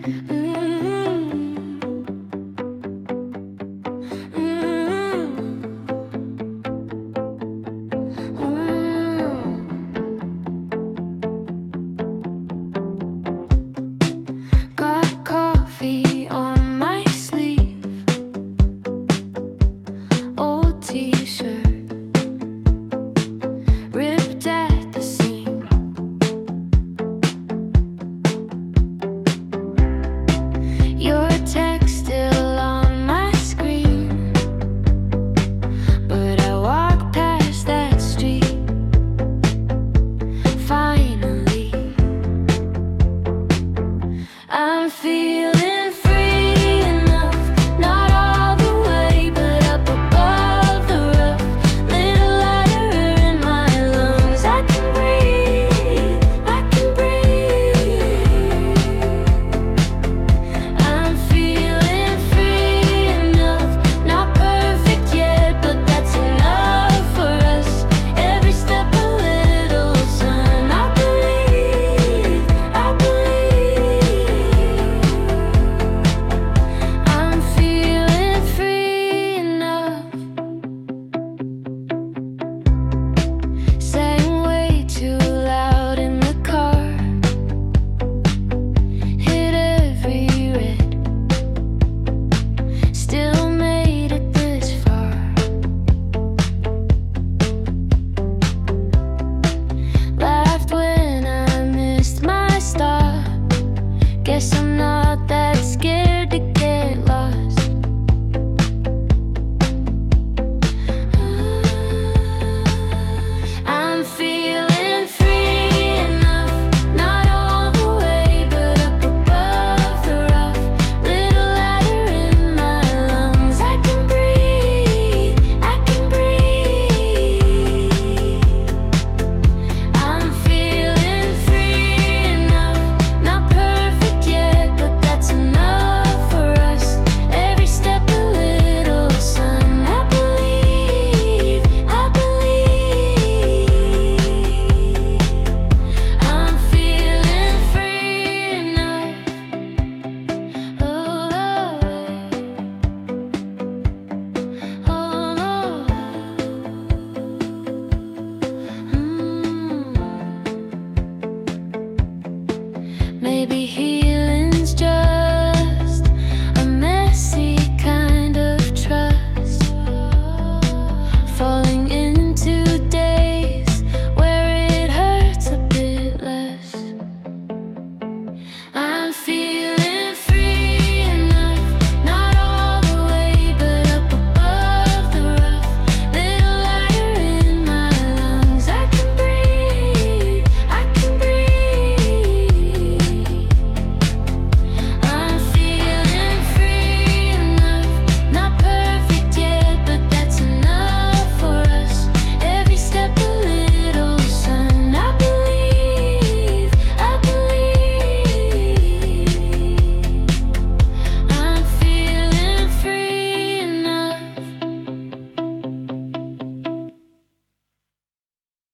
Got coffee on my sleeve, old t-shirt ripped at the seam. Your text still on my screen, but I walk past that street. Finally, I'm feeling free enough, not all the way, but up above the rough. Little lighter in my lungs, I can breathe, I can breathe. I'm feeling free enough, not perfect yet, but that's enough for us. Every step a little sun, I believe, I believe. I'm feeling free enough. Sang way too loud in the car, hit every red, still made it this far. Laughed when I missed my stop. Guess I'm not that scared to get lost. I'm feeling free enough, not all the way, but up above the rough. Little lighter in my lungs, I can breathe, I can breathe. I'm feeling free enough, not perfect yet, but that's enough for us. Every step a little sun, I believe, I believe. I'm feeling free enough. Oh, maybe heal